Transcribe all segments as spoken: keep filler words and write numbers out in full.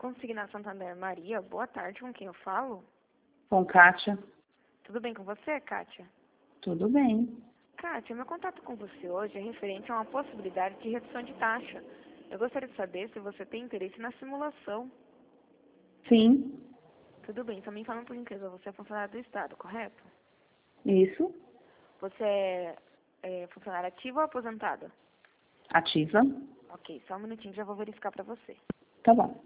Consigna Santander Maria, boa tarde, com quem eu falo? Com Kátia. Tudo bem com você, Kátia? Tudo bem. Kátia, meu contato com você hoje é referente a uma possibilidade de redução de taxa. Eu gostaria de saber se você tem interesse na simulação. Sim, Tudo bem, só me falando por gentileza, você é funcionário do Estado, correto? isso. Você é, é funcionária ativa ou aposentada? Ativa. Ok, só um minutinho, já vou verificar para você. Tá bom.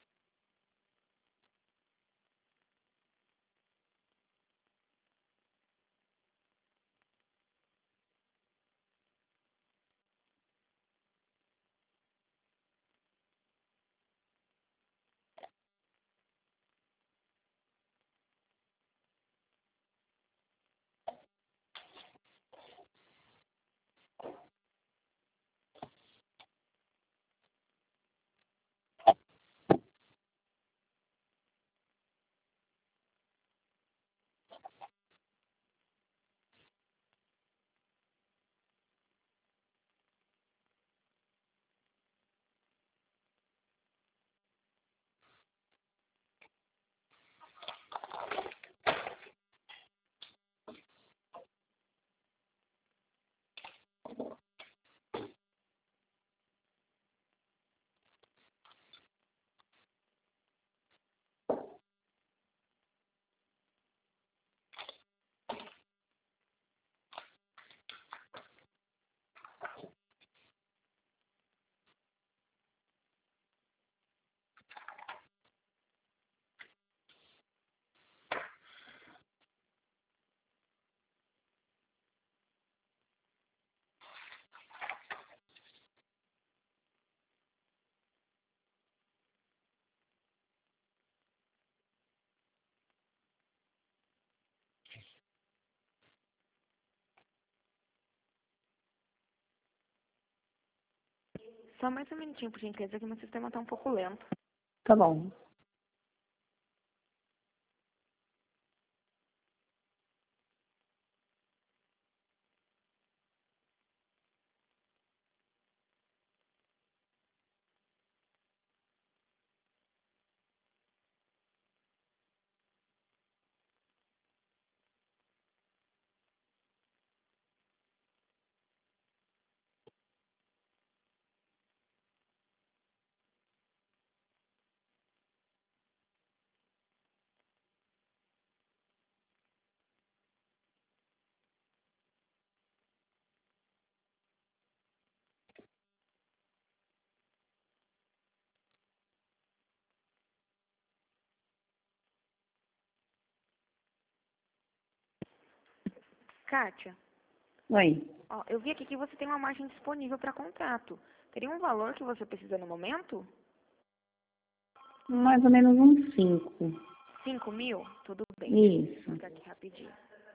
Só mais um minutinho, por gentileza, que meu sistema está um pouco lento. Tá bom. Kátia, Oi. ó, eu vi aqui que você tem uma margem disponível para contrato. Teria um valor que você precisa no momento? Mais ou menos uns cinco. Cinco mil? Tudo bem. Deixa eu Isso. verificar aqui rapidinho.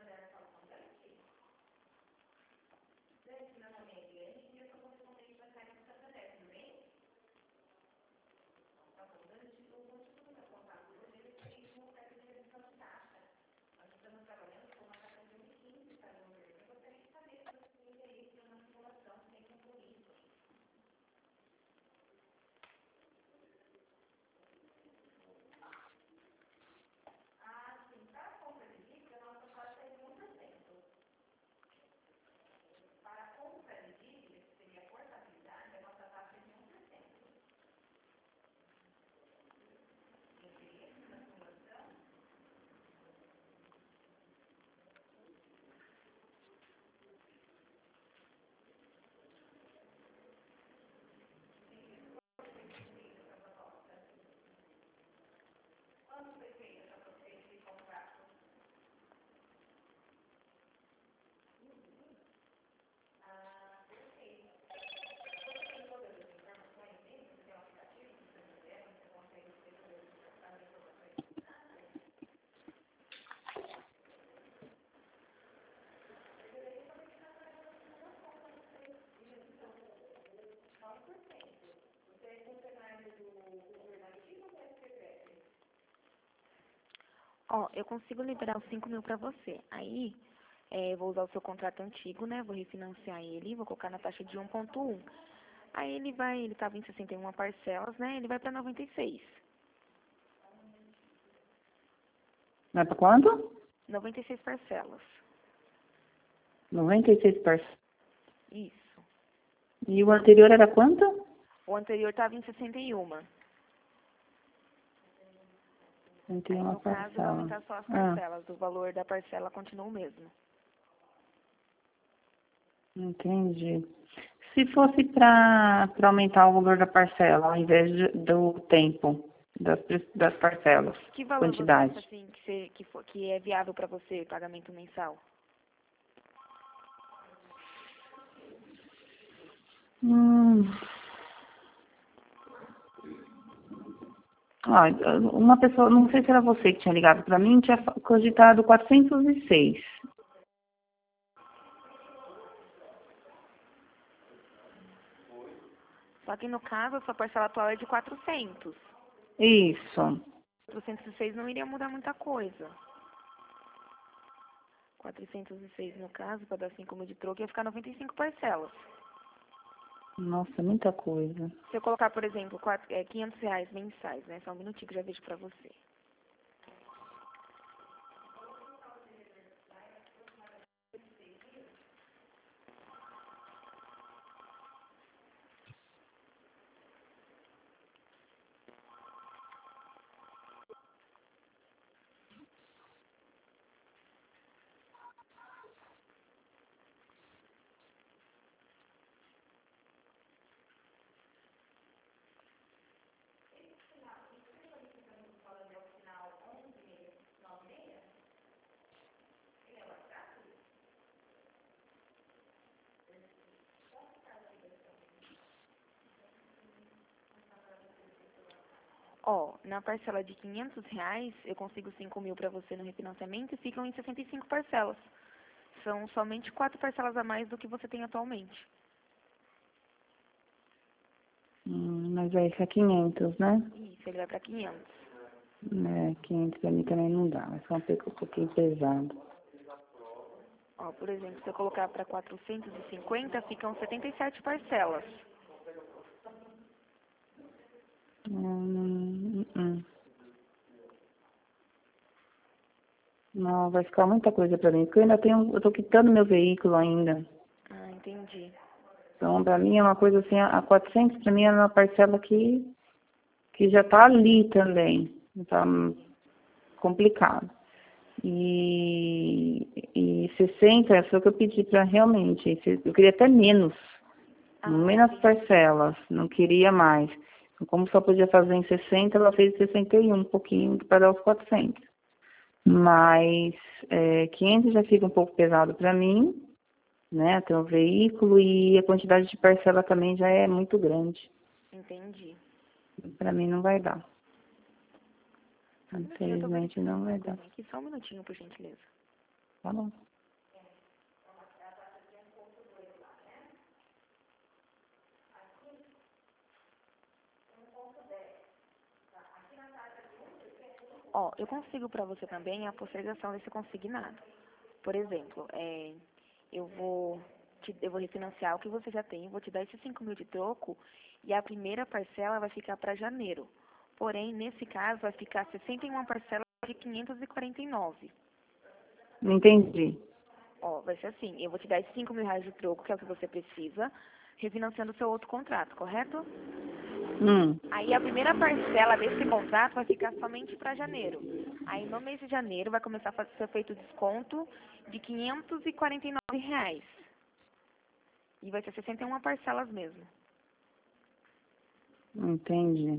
Ó, eu consigo liberar os cinco mil para você. Aí, é, eu vou usar o seu contrato antigo, né? Vou refinanciar ele, vou colocar na taxa de um ponto um. Aí ele vai, ele estava em sessenta e uma parcelas, né? Ele vai para noventa e seis. Vai para quanto? noventa e seis parcelas. noventa e seis parcelas. Isso. E o anterior era quanto? O anterior estava em sessenta e um. cento e Aí, uma no caso, vai parcelas. aumentar só as Ah, parcelas. O valor da parcela continua o mesmo. entendi. Se fosse para aumentar o valor da parcela, ao invés de- do tempo das, pre- das parcelas, Que valor você acha, quantidade. assim, que, você, que, for, que é viável para você, pagamento mensal? Hum. Ah, uma pessoa, não sei se era você que tinha ligado para mim, tinha fa- cogitado quatrocentos e seis. Só que, no caso, a sua parcela atual é de quatrocentos. Isso. quatrocentos e seis não iria mudar muita coisa. quatrocentos e seis, no caso, para dar cinco mil de troco, ia ficar noventa e cinco parcelas. Nossa, muita coisa. Se eu colocar, por exemplo, quatro, é, quinhentos reais mensais, né? Só um minutinho que eu já vejo para você. Ó, na parcela de quinhentos reais, eu consigo cinco mil para você no refinanciamento e ficam em sessenta e cinco parcelas. São somente quatro parcelas a mais do que você tem atualmente. Hum, mas aí fica quinhentos, né? Isso, ele vai para quinhentos. É, quinhentos para mim também não dá. É só um pouco- um pouquinho pesado. Ó, por exemplo, se eu colocar para quatrocentos e cinquenta, ficam setenta e sete parcelas. Hum, hum, hum. Não, vai ficar muita coisa para mim. Porque eu ainda tenho, eu tô quitando meu veículo ainda. Ah, entendi. Então, para mim é uma coisa assim, a quatrocentos para mim é uma parcela que, que já tá ali também. Tá complicado. E, e sessenta foi o que eu pedi para realmente. Eu queria até menos. Ah, Menos entendi. parcelas. Não queria mais. Como só podia fazer em sessenta, ela fez sessenta e um, um pouquinho para dar os quatrocentos. Mas é, quinhentos já fica um pouco pesado para mim, né? Ter um veículo e a quantidade de parcela também já é muito grande. Entendi. Para mim não vai dar. Só um minutinho, eu tô Infelizmente verificando não uma vai dar. coisinha aqui. Só um minutinho, por gentileza. Tá bom. Ó, eu consigo para você também a postergação desse consignado. Por exemplo, é, eu vou te, eu vou refinanciar o que você já tem, vou te dar esses cinco mil de troco e a primeira parcela vai ficar para janeiro. Porém, nesse caso, vai ficar sessenta e uma parcelas de quinhentos e quarenta e nove. Não entendi. Ó, vai ser assim, eu vou te dar esses cinco mil reais de troco, que é o que você precisa, refinanciando o seu outro contrato, correto? Hum, Aí a primeira parcela desse contrato vai ficar somente para janeiro. Aí no mês de janeiro vai começar a ser feito o desconto de quinhentos e quarenta e nove reais. E vai ser sessenta e uma parcelas mesmo. entendi.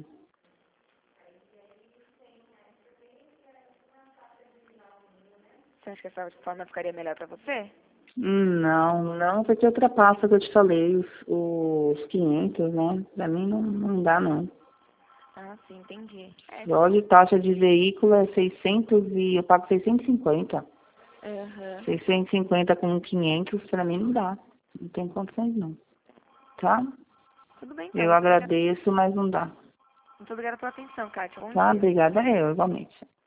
Você acha que essa forma ficaria melhor para você? Não, não, porque ultrapassa o que eu te falei, os, os quinhentos, né? Pra mim não, não dá, não. Ah, sim, entendi. É, Só de taxa de veículo é seiscentos e eu pago seiscentos e cinquenta. aham. seiscentos e cinquenta com quinhentos pra mim não dá. Não tem condições não. Tá? Tudo bem, então. Eu Muito obrigada, agradeço, mas não dá. muito obrigada pela atenção, Kátia. Bom Tá? dia. Obrigada eu, igualmente.